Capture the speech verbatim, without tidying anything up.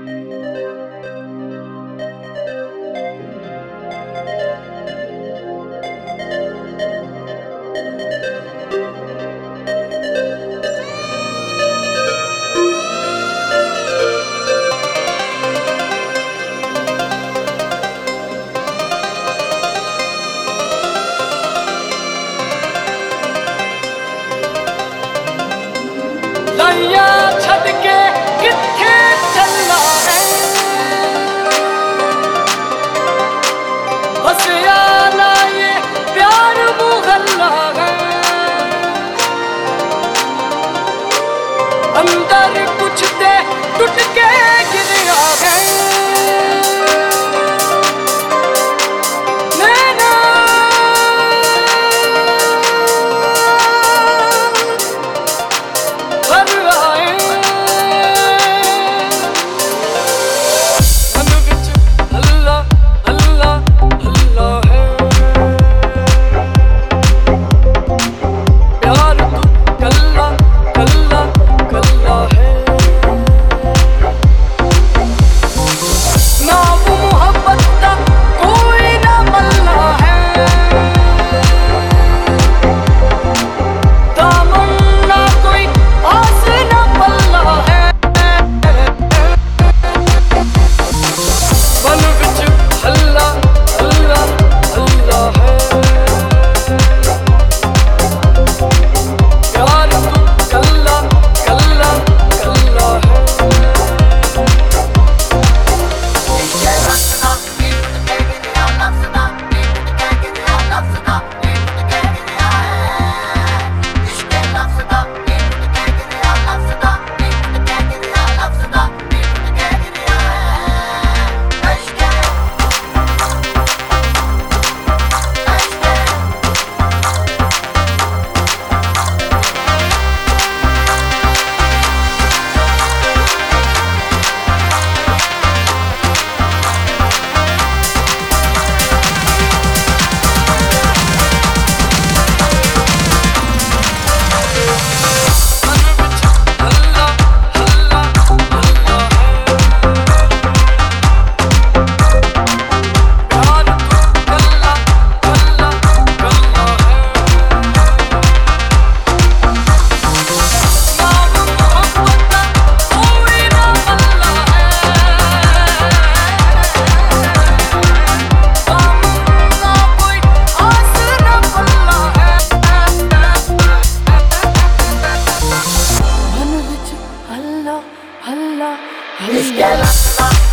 लाइया छड़ के किथे चलना है, हसिया ना ये प्यार मुहल्ला है। अंदर कुछ दे टूट के गिरा है, नैना भर आए मन विच अल्लाह अल्लाह अल्लाह है। प्यार तू कल्ला कल्ला कल्ला है, ना वो मोहब्बत दा कोई ना मल्ला है। दामन ना कोई आस ना पल्ला है, मन विच हल्ला हल्ला हल्ला है। प्यार तू कल्ला कल्ला कल्ला है। हल्ला हल्ला हल्ला